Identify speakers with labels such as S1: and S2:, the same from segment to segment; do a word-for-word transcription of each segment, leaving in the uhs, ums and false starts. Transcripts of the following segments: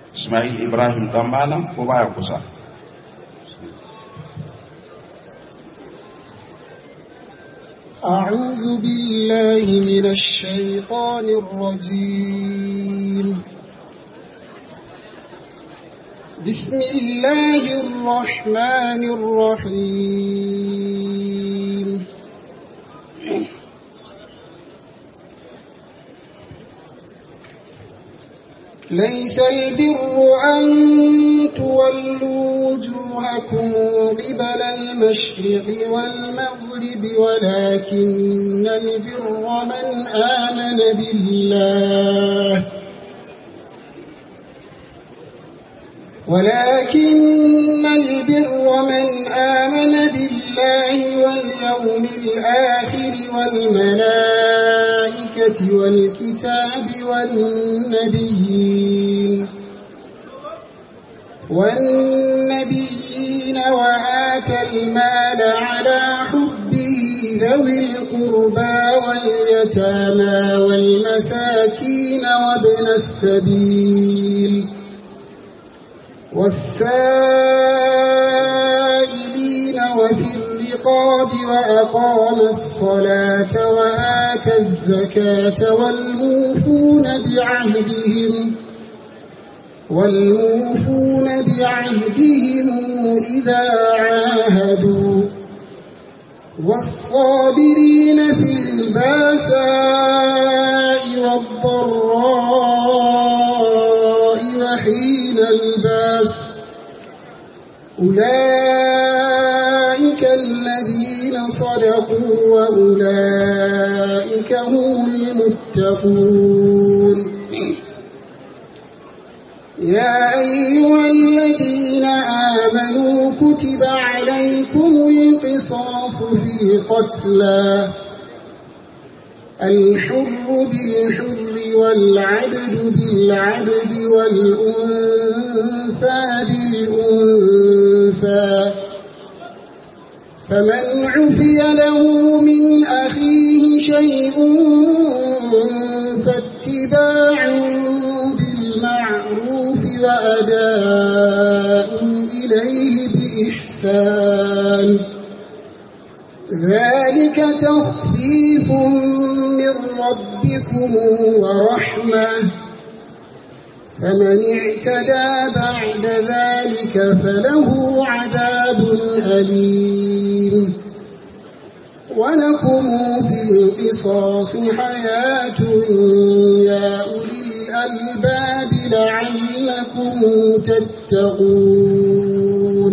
S1: Ismail Ibrahim dan malam ko baya kusa.
S2: أعوذ بالله من الشيطان الرجيم. بسم الله الرحمن الرحيم. ليس البر أن تولوا وجوهكم قبل المشرق والمغرب ولكن البر من آمن بالله ولكن البر من آمن بالله واليوم الآخر والملائكة والكتاب والنبيين والنبيين وآتى المال على حبه ذوي القربى واليتامى والمساكين وابن السبيل والسائلين وفي الرقاب وأقام الصلاة وآتى الزكاة والموفون بعهدهم والموفون بعهدهم إذا عاهدوا والصابرين في الباساء والضراء وحين الباس أولئك الذين صدقوا وأولئك هم المتقون. يا أيها الذين آمنوا كتب عليكم القصاص في القتلى الحر بالحر والعبد بالعبد والأنثى بالأنثى فمن عفي له من أخيه شيء فاتباع بالمعروف وأداء إليه بإحسان ذلك تخفيف من ربكم ورحمة فمن اعتدى بعد ذلك فله عذاب أليم. ولكم في القصاص حياة يا أولي الألباب لعلكم تتقون.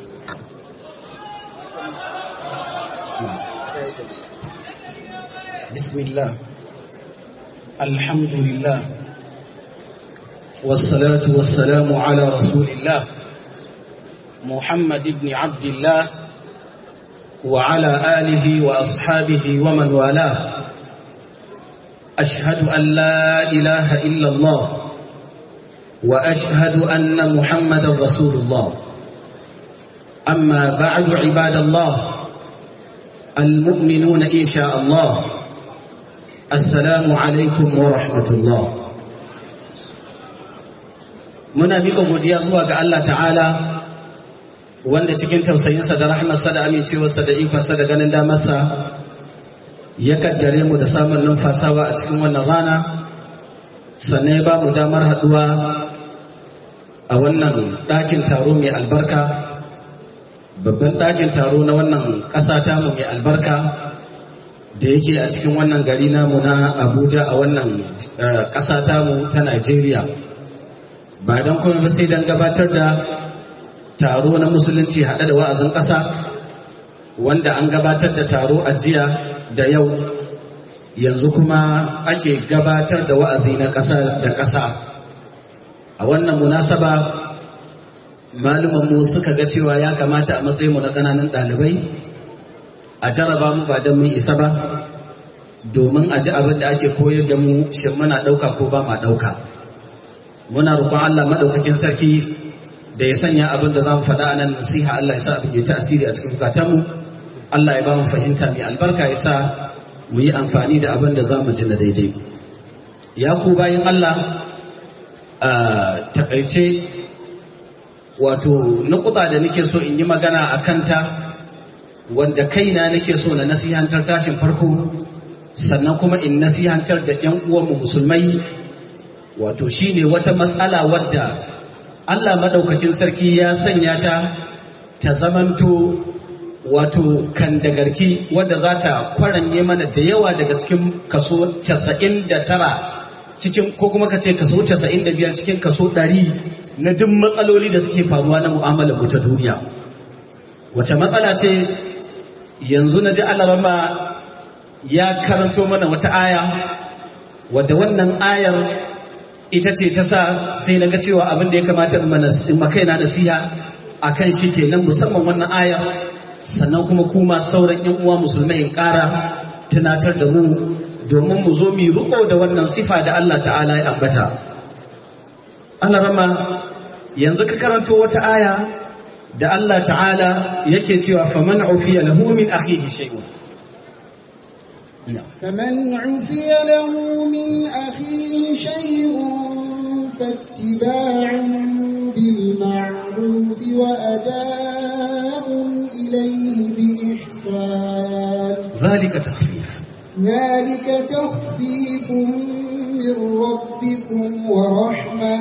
S3: بسم الله الحمد لله والصلاة والسلام على رسول الله محمد بن عبد الله وعلى آله وأصحابه ومن والاه. أشهد أن لا إله إلا الله وأشهد أن محمد رسول الله. أما بعد عباد الله المؤمنون إن شاء الله السلام عليكم ورحمة الله. muna miƙa godiya zuwa ga Allah ta'ala wanda cikin tausayinsa da rahmarsa da amincewarsa da ikonsa da ganin damarsa ya kaddare mu da samun numfasawa a cikin wannan rana sannan ya ba mu damar haɗuwa a wannan ɗakin taro mai albarka babban ɗakin taro na wannan ƙasa tamu mai albarka da yake a cikin wannan gari namu na Abuja a wannan ƙasa tamu ta Najeriya. Ba don kuma ba sai don gabatar da taro na musulunci haɗe da wa'azin ƙasa wanda an gabatar da taro a jiya da yau yanzu kuma ake gabatar da wa'azi na ƙasa da ƙasa. A wannan munasaba malumanmu suka ga cewa ya kamata a matsayinmu na ƙananan ɗalibai a jaraba mu ba don mun isa ba domin a ji abin da ake koyar da mu shin muna ɗauka ko ba ma ɗauka. Muna roƙon Allah maɗaukakin sarki da ya sanya abin da za mu faɗa a nan nasiha Allah ya sa abin ya tasiri a cikin bukatanmu. Allah ya ba mu fahimta mai albarka ya sa mu yi amfani da abin da za mu ji na daidai. Ya ku bayin Allah takaice wato nukuta da nake so in yi magana a kanta wanda kaina nake so na nasihantar tashin farko sannan kuma in nasihantar da ƴan uwanmu musulmai wato shine wata matsala wadda Allah madaukakin sarki ya sanya ta ta zamanto wato kandagarki wadda za ta kwaranye mana da yawa daga cikin kaso casa'in da tara cikin ko kuma kace kaso casa'in da biyar cikin kaso ɗari na duk matsaloli da suke faruwa na mu'amalar mu ta duniya. Wace matsala ce yanzu na ji Alarama ya karanto mana wata aya wadda wannan ayar ita ce ta sa sai na ga cewa abin da ya kamata in makaina nasiha akan shi kenan musamman wannan ayar sannan kuma kuma sauran yan uwa musulmai in ƙara tunatar da mu domin mu zo mu ruko da wannan sifa da Allah ta'ala ya ambata. Alarama yanzu ka karanto wata aya da Allah ta'ala yake cewa faman ufiya lahu min akhihi shay'un
S2: فمن عفي له من أخيه شيء فاتباع بالمعروف وأداء إليه بإحسان
S3: ذلك تخفيف
S2: ذلك تخفيف من ربكم ورحمة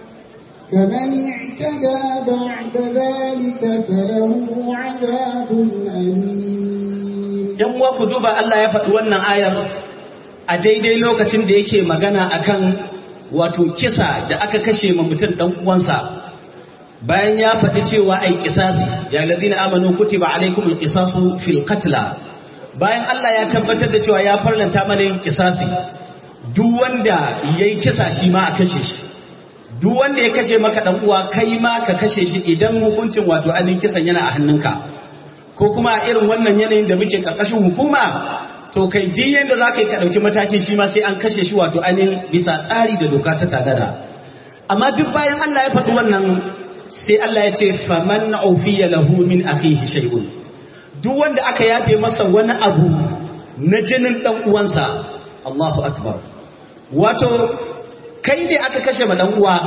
S2: فمن اعتدى بعد ذلك فله عذاب أليم.
S3: ‘Yan uwa ku duba Allah ya faɗi wannan ayar a daidai lokacin da yake magana akan wato kisa da aka kashe ma mutum ɗan uwansa bayan ya faɗi cewa ai kisasi ya ladina amanu kutiba alaikumul qisasu fil qatla bayan Allah ya tabbatar da cewa ya farlanta mana yin kisasi duk wanda yayi kisa shi ma a kashe shi duk wanda ya kashe maka ɗan uwa kai ma ka kashe shi idan hukuncin wato anin kisan yana a hannunka ko kuma a irin wannan yanayin da muke karkashin hukuma to kai duk yanda za ka yi ka ɗauki matakin shi ma sai an kashe shi wato ainihin bisa tsari da doka ta tanada. Amma duk bayan Allah ya faɗi wannan sai Allah ya ce faman ufiya lahu min akhihi shay'un duk wanda aka yafe masa wani abu na jinin dan uwansa. Allahu akbar. Wato kai ne aka kashe ma dan uwa,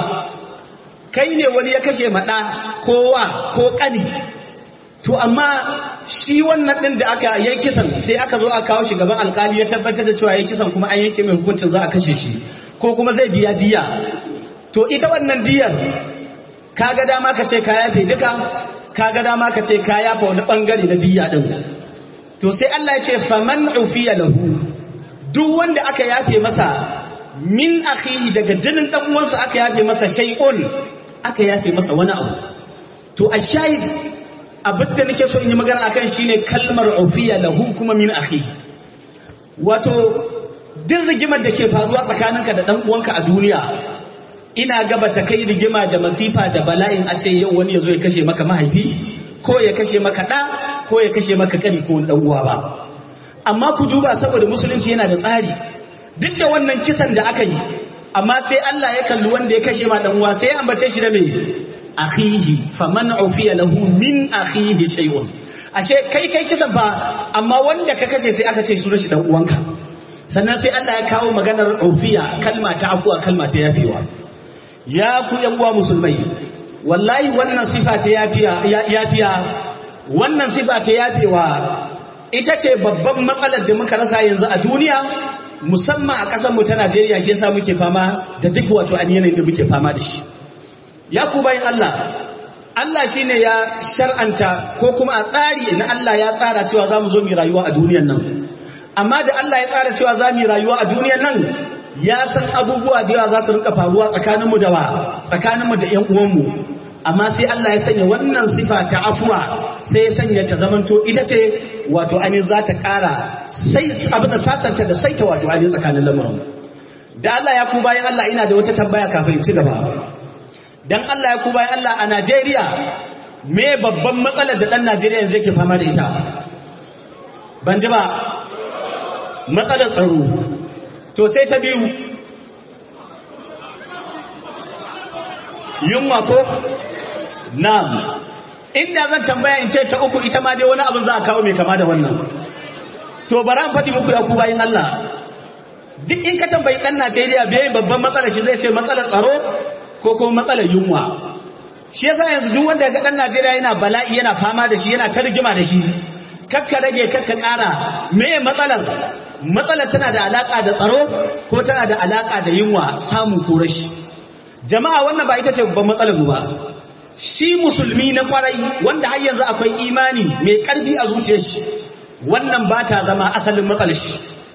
S3: kai ne wani ya kashe ma ɗa ko wa ko ƙani, to amma shi wannan ɗin da aka yi kisan sai aka zo aka kawo shi gaban alkali ya tabbatar da cewa ya kisan kuma an yanke mai hukuncin za a kashe shi ko kuma zai biya diya. To ita wannan diyar kaga dama ka ce ka yafe duka, kaga dama ka ce ka yafa wani bangare na diya din. To sai Allah ya ce faman ufiya lahu duk wanda aka yafe masa min akhihi daga jinin dan uwansa aka yafe masa shay'un aka yafe masa wani abu. To ashahid abin da nake so in yi magana akan shine kalmar ufiya lahu kuma min akhihi. Wato duk rigimar da ke faruwa tsakaninka da dan uwanka a duniya ina gaba ta kai rigima da masifa da bala'in a ce yau wani ya zo ya kashe maka mahaifi ko ya kashe maka ɗa ko ya kashe maka kani ko ɗan uwa ba. Amma ku duba saboda musulunci yana da tsari duk da wannan kisan da aka yi amma sai Allah ya kalli wanda ya kashe ma ɗan uwa sai ya ambace shi da me akhihi faman ufiya lahu min akhihi shay'un. Ashe kai kai kisan fa amma wanda ka kashe sai aka ce sunan shi ɗan uwanka. Sannan sai Allah ya kawo maganar ufiya kalma ta afuwa kalma ta yafewa. Ya ku yan uwa musulmai wallahi wannan sifa ta yafiya yafiya wannan sifa ta yafewa ita ce babban matsalar da muka rasa yanzu a duniya musamman a ƙasar mu ta Najeriya. Shi yasa muke fama da duk wato yanayin da muke fama da shi. Ya ku bayin Allah Allah shine ya shar'anta ko kuma a tsari na Allah ya tsara cewa zamu zo mu rayuwa a duniyar nan. Amma da Allah ya tsara cewa za mu rayuwa a duniyar nan ya san abubuwa da yawa za su rinka faruwa tsakaninmu da wa tsakaninmu da ƴan uwanmu. Amma sai Allah ya sanya wannan sifa ta afuwa sai ya sanya ta zamanto ita ce wato ainihin za ta ƙara sai abin da sasanta da saita wato ainihin tsakanin lamarin. Da Allah ya ku bayan Allah ina da wata tambaya kafin ci gaba. Dan Allah ya ku bayan Allah a Najeriya me babban matsalar da ɗan Najeriya yanzu yake fama da ita? Ban ji ba. Matsalar tsaro. To sai ta biyu yunwa ko? Na'am. Inda zan tambaya in ce ta uku ita ma dai wani abin za a kawo mai kama da wannan. To bara an faɗi muku ya ku bayin Allah. Duk in ka tambayi ɗan Najeriya bai babban matsalar shi zai ce matsalar tsaro ko kuma matsalar yunwa. Shi yasa yanzu duk wanda ga dan Najeriya yana bala'i yana fama da shi yana tarjuma da shi kakka rage kakka ƙara me matsalar matsalar tana da alaka da tsaro ko tana da alaka da yunwa samu ko rashi. Jama'a wannan ba ita ce babban matsalar mu ba. Shi musulmi na kwarai wanda har yanzu akwai imani mai karfi a zuciyar shi wannan ba ta zama asalin matsalar shi.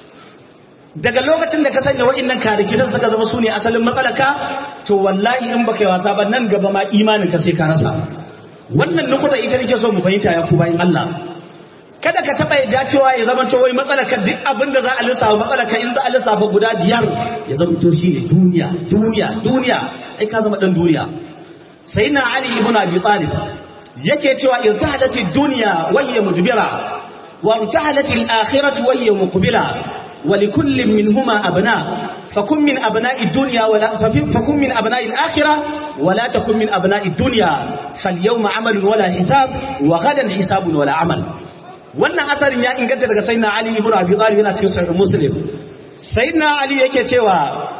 S3: Daga lokacin da ka sanya wa'annan karikiran suka zama su ne asalin matsalaka to wallahi in baka yi wasa ba nan gaba ma imanin ka sai ka rasa. Wannan nukuta ita nake so mu fahimta ya ku bayin Allah. Kada ka taba yadda cewa ya zama to wai matsalaka duk abin da za a lissafa matsalaka in za a lissafa guda biyar ya zama to shine duniya duniya duniya ai ka zama dan duniya. Sayyidina Ali ibn Abi Talib yake cewa irtahalat ad-dunya wa hiya mudbira wa irtahalat al-akhiratu wa hiya muqbila wa likulli minhuma abna fakun min abna'i ad-dunya wa la fakun min abna'i al-akhirah wa la takun min abna'i ad-dunya falyawma 'amalun wa la hisab wa ghadan hisabun wa la 'amal. Wannan asarin ya inganta daga Sayyidina Ali ibn Abi Talib yana cikin Sahih Muslim. Sayyidina Ali yake cewa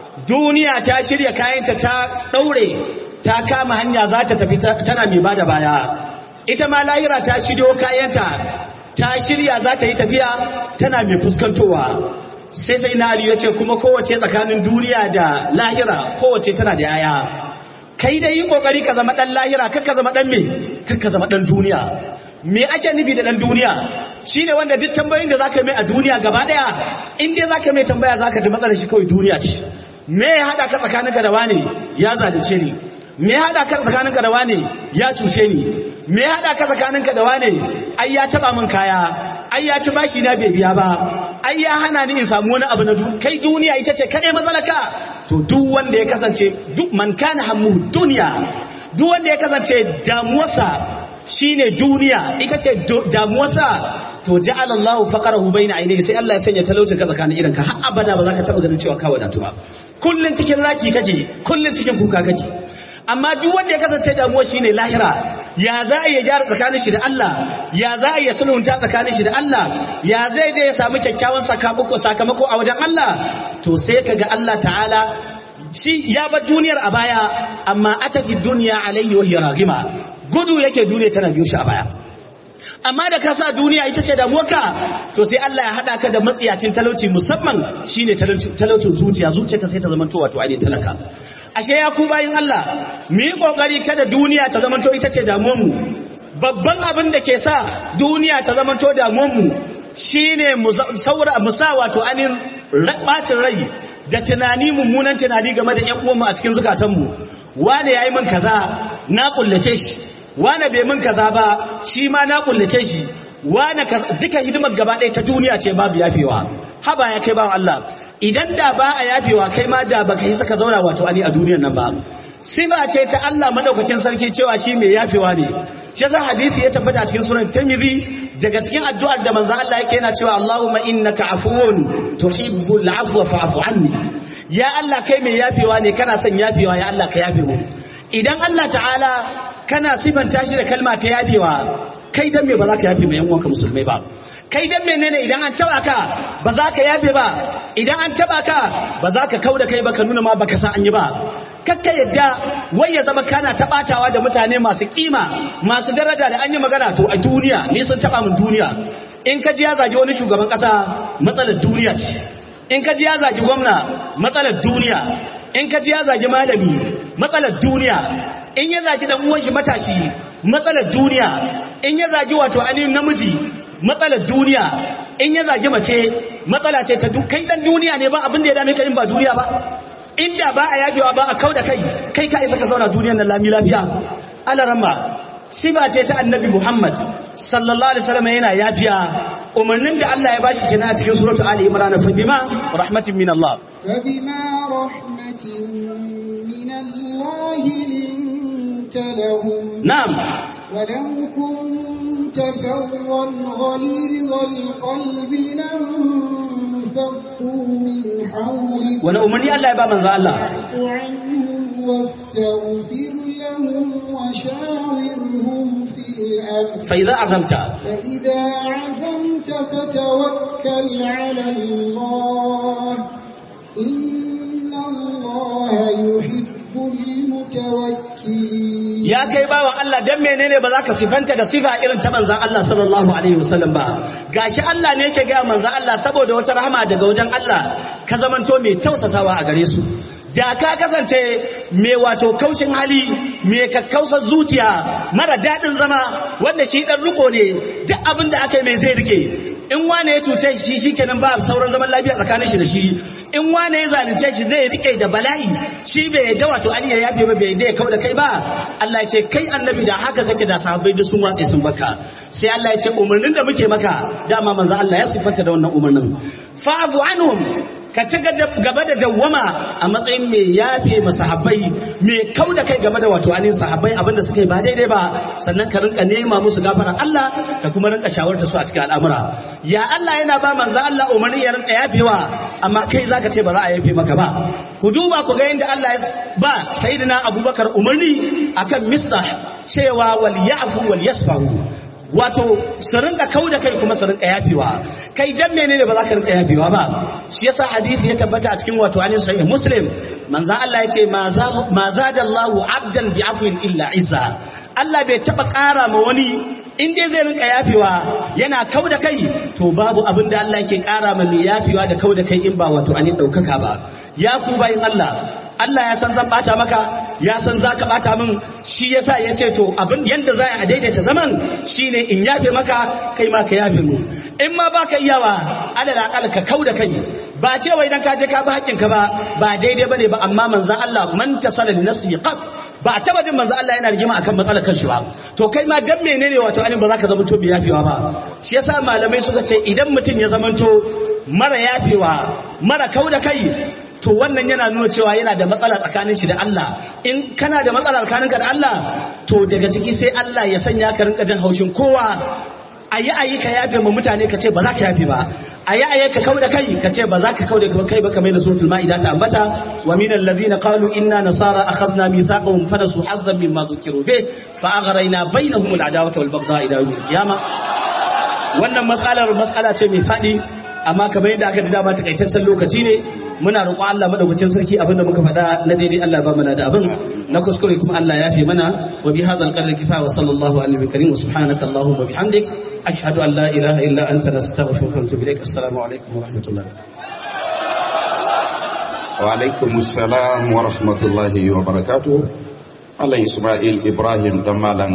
S3: duniya ta shirya kayanta ta daure ta kama hanya za ta tafi tana mai bada baya. Ita ma lahira ta shiryo kayanta ta shirya za ta yi tafiya tana mai fuskantowa. Sai sai na Ali ya ce kuma kowace tsakanin duniya da lahira kowace tana da yaya. Kai dai yi kokari ka zama dan lahira kar ka zama dan me kar ka zama dan duniya. Me ake nufi da dan duniya shine wanda duk tambayoyin da zaka mai a duniya gaba daya in dai zaka mai tambaya zaka ji matsalar shi kawai duniya ce. Me ya hada ka tsakaninka da wane ya zalunce ni, me ya hada ka tsakaninka da wane ya cuce ni, me ya hada ka tsakaninka da wane ai ya taba min kaya, ai ya ci bashi na bai biya ba, ai ya hana ni in samu wani abu na duniya. Kai duniya ita ce kadai matsalaka. To duk wanda ya kasance duk man kana hammu duniya, duk wanda ya kasance damuwarsa shine duniya ita ce damuwarsa to ja'ala Allahu faqarahu baina ainihi sai Allah ya sanya talauci ka tsakanin idanka har abada ba za ka taba ganin cewa ka wadatu ba. Kullun cikin raki kake, kullun cikin kuka kake. Amma duk wanda ya kasance damuwa shine lahira, ya za a yi gyara tsakanin shi da Allah, ya za a yi sulhunta tsakanin shi da Allah, ya zai je ya samu kyakkyawan sakamako sakamako a wajen Allah, to sai kaga Allah ta'ala shi ya bar duniyar a baya amma ataki dunya alayhi wa hiya raghima. Gudu yake duniya tana biyo shi a baya. Amma da ka sa duniya ita ce damuwarka to sai Allah ya hada ka da matsiyacin talauci musamman shine talaucin zuciya zuciyarka sai ta zama to wato ainihin talaka. Ashe ya ku bayin Allah mu yi kokari kada duniya ta zama to ita ce damuwar mu. Babban abin da ke sa duniya ta zama to damuwar mu shine mu saura mu sa wato ainihin bacin rai da tunani mummunan tunani game da ƴan uwanmu a cikin zukatanmu. Wane yayi min kaza na kullace shi, wane bai min kaza ba shi ma na kullace shi, wane duka hidimar gaba ɗaya ta duniya ce babu yafewa. Haba ya kai bawan Allah idan da ba a yafewa kai ma da baka yi saka zauna wato ani a duniyar nan ba. Sifa ce ta Allah madaukakin sarki cewa shi mai yafewa ne. Shi yasa hadisi ya tabbata a cikin sunan Tirmidhi daga cikin addu'ar da manzon Allah yake yana cewa Allahumma innaka afuwun tuhibbul afwa fa'fu anni. Ya Allah kai mai yafewa ne kana son yafewa ya Allah ka yafe mu. Idan Allah ta'ala kana sifanta shi da kalma ta yafewa kai dan me ba za ka yafe mai yan uwanka musulmai ba? Kai dan menene idan an taba ka ba za ka yafe ba? Idan an taba ka ba za ka kauda kai ba ka nuna ma baka san an yi ba? Kakka yadda wai ya zama kana tabatawa da mutane masu kima masu daraja da an yi magana to a duniya ne sun taba mun duniya. In ka ji ya zagi wani shugaban kasa matsalar duniya ce, in ka ji ya zagi gwamna matsalar duniya, in ka ji ya zagi malami matsalar duniya, in ya zagi dan uwan shi matashi matsalar duniya, in ya zagi wato ainihin namiji matsalar duniya, in ya zagi mace matsala ce ta kai dan duniya ne ba abin da ya dame ka in ba duniya ba. Inda ba a yagewa ba a kauda kai kai ka isa ka zauna duniyar nan lami lafiya. Alaramma sifa ce ta annabi Muhammad sallallahu alaihi wasallam yana yafiya. Umarnin da Allah ya bashi kenan a cikin suratu Ali Imran fa bima rahmatin min Allah
S2: fa bima rahmatin min Allah linta lahum
S3: na'am
S2: walau kunta fawwan ghalidhal qalbi lam faddu min hawlik.
S3: wani umarni Allah ya ba manzo Allah
S2: واستغفر لهم وشاورهم في الأمر
S3: فإذا عزمت
S2: فإذا عزمت فتوكل على الله إن الله يحب المتوكلين
S3: ya kai bawan Allah dan menene ba za ka sifanta da sifa irin ta manzon Allah sallallahu alaihi wasallam ba gashi Allah ne yake ga manzon Allah saboda wata rahama daga wajen Allah ka zamanto mai tausasawa a gare su da ka kasance mai wato kaushin hali mai kakkausar zuciya mara daɗin zama wanda shi ɗan riko ne duk abin da aka yi mai zai rike in wane ya cuce shi shi kenan ba sauran zaman lafiya tsakanin shi da shi in wane ya zalunce shi zai rike da bala'i shi bai yadda wato an ya yafe ba bai yadda ya kau da kai ba Allah ya ce kai annabi da haka kake da sahabbai duk sun watse sun baka sai Allah ya ce umarnin da muke maka dama manzo Allah ya sifanta da wannan umarnin fa'fu anhum ka ci gaba da dawwama a matsayin mai yafe masahabbai mai kau da kai game da wato anin sahabbai abinda suka yi ba daidai ba sannan ka rinka nema musu gafara Allah ka kuma rinka shawarta su a cikin al'amura ya Allah yana ba manzo Allah umarni ya rinka yafewa amma kai zaka ce ba za a yafe maka ba ku duba ku ga yadda Allah ya ba sayyidina Abubakar umarni akan mislah cewa wal ya'fu wal yasfahu wato su rinka kau da kai kuma su rinka yafewa kai dan menene ba za ka rinka yafewa ba shi yasa hadisi ya tabbata a cikin wato anin sahih muslim manzon Allah ya ce ma zadallahu abdan bi afwin illa izza Allah bai taba ƙara ma wani in dai zai rinka yafewa yana kau da kai to babu abin da Allah yake ƙara ma mai yafewa da kau da kai in ba wato anin daukaka ba ya ku bayin Allah Allah ya san zan bata maka ya san za ka bata min shi yasa ya ce to abin yanda za a daidaita zaman shine in yafe maka kai ma ka yafe mu in ma baka iyawa alal aqal ka kauda kai ba ce wai dan ka je ka bi haƙƙin ka ba ba daidai bane ba amma manzon Allah man tasala li nafsihi qat ba taba jin manzon Allah yana rigima akan matsalar kanshi ba to kai ma dan menene wato anin ba za ka zama to bi yafewa ba shi yasa malamai suka ce idan mutum ya zamanto mara yafewa mara kauda kai to wannan yana nuna cewa yana da matsala tsakanin shi da Allah in kana da matsala tsakaninka da Allah to daga ciki sai Allah ya sanya ka rinka jin haushin kowa ayi ayi ka yafe mu mutane ka ce ba za ka yafe ba ayi ayi ka kauda kai ka ce ba za ka kauda kai ba kamar da suratul maida ta ambata wa minal ladina qalu inna nasara akhadna mithaqahum fanasu hazzan mimma dhukiru bih fa aghrayna bainahum al adawata wal baghdha ila yawm al qiyamah wannan mas'alar mas'ala ce mai fadi amma kamar yadda aka ji dama takaitaccen lokaci ne muna roƙo Allah madaukakin sarki abinda muka faɗa na daidai Allah ba mana da abin na kuskure kuma Allah ya fi mana wa bi hadzal qadri kifaya wa sallallahu alaihi wa karim wa subhanaka allahumma wa bihamdik ashhadu an la ilaha illa anta nastaghfiruka wa natubu ilaik assalamu alaikum wa rahmatullahi
S1: wa alaikum assalam wa rahmatullahi wa barakatuh Allah Ismail Ibrahim dan malam